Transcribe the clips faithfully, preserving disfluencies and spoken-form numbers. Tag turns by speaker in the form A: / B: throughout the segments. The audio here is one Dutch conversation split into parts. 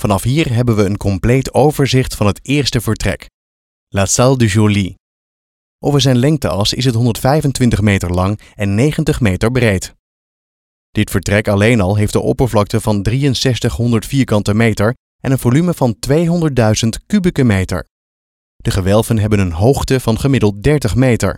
A: Vanaf hier hebben we een compleet overzicht van het eerste vertrek, La Salle de Joly. Over zijn lengteas is het honderdvijfentwintig meter lang en negentig meter breed. Dit vertrek alleen al heeft de oppervlakte van drieënzestighonderd vierkante meter en een volume van tweehonderdduizend kubieke meter. De gewelven hebben een hoogte van gemiddeld dertig meter.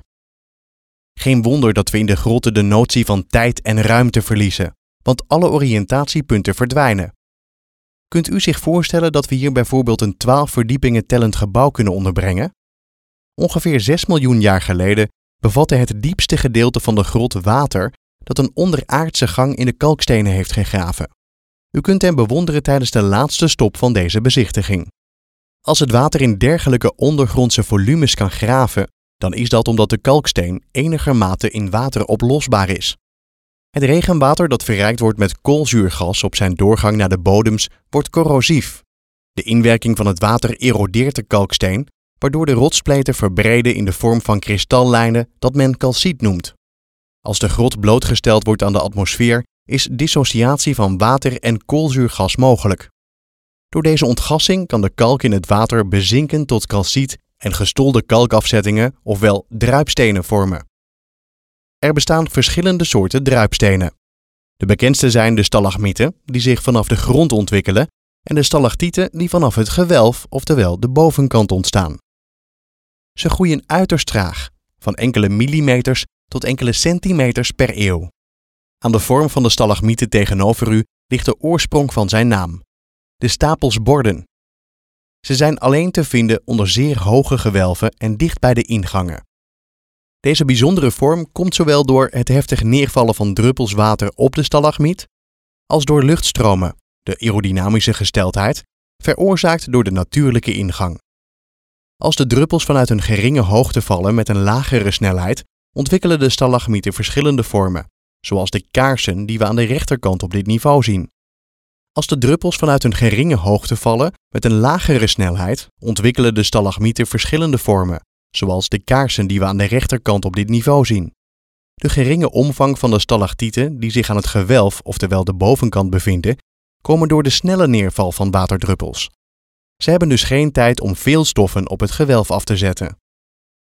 A: Geen wonder dat we in de grotten de notie van tijd en ruimte verliezen, want alle oriëntatiepunten verdwijnen. Kunt u zich voorstellen dat we hier bijvoorbeeld een twaalf verdiepingen tellend gebouw kunnen onderbrengen? Ongeveer zes miljoen jaar geleden bevatte het diepste gedeelte van de grot water dat een onderaardse gang in de kalkstenen heeft gegraven. U kunt hem bewonderen tijdens de laatste stop van deze bezichtiging. Als het water in dergelijke ondergrondse volumes kan graven, dan is dat omdat de kalksteen enigermate in water oplosbaar is. Het regenwater dat verrijkt wordt met koolzuurgas op zijn doorgang naar de bodems wordt corrosief. De inwerking van het water erodeert de kalksteen, waardoor de rotsspleten verbreden in de vorm van kristallijnen dat men kalciet noemt. Als de grot blootgesteld wordt aan de atmosfeer, is dissociatie van water en koolzuurgas mogelijk. Door deze ontgassing kan de kalk in het water bezinken tot kalciet en gestolde kalkafzettingen, ofwel druipstenen, vormen. Er bestaan verschillende soorten druipstenen. De bekendste zijn de stalagmieten, die zich vanaf de grond ontwikkelen, en de stalactieten die vanaf het gewelf, oftewel de bovenkant, ontstaan. Ze groeien uiterst traag, van enkele millimeters tot enkele centimeters per eeuw. Aan de vorm van de stalagmieten tegenover u ligt de oorsprong van zijn naam: de stapels borden. Ze zijn alleen te vinden onder zeer hoge gewelven en dicht bij de ingangen. Deze bijzondere vorm komt zowel door het heftig neervallen van druppels water op de stalagmiet, als door luchtstromen, de aerodynamische gesteldheid, veroorzaakt door de natuurlijke ingang. Als de druppels vanuit een geringe hoogte vallen met een lagere snelheid, ontwikkelen de stalagmieten verschillende vormen, zoals de kaarsen die we aan de rechterkant op dit niveau zien. Als de druppels vanuit een geringe hoogte vallen met een lagere snelheid, ontwikkelen de stalagmieten verschillende vormen, zoals de kaarsen die we aan de rechterkant op dit niveau zien. De geringe omvang van de stalactieten die zich aan het gewelf, oftewel de bovenkant, bevinden, komen door de snelle neerval van waterdruppels. Ze hebben dus geen tijd om veel stoffen op het gewelf af te zetten.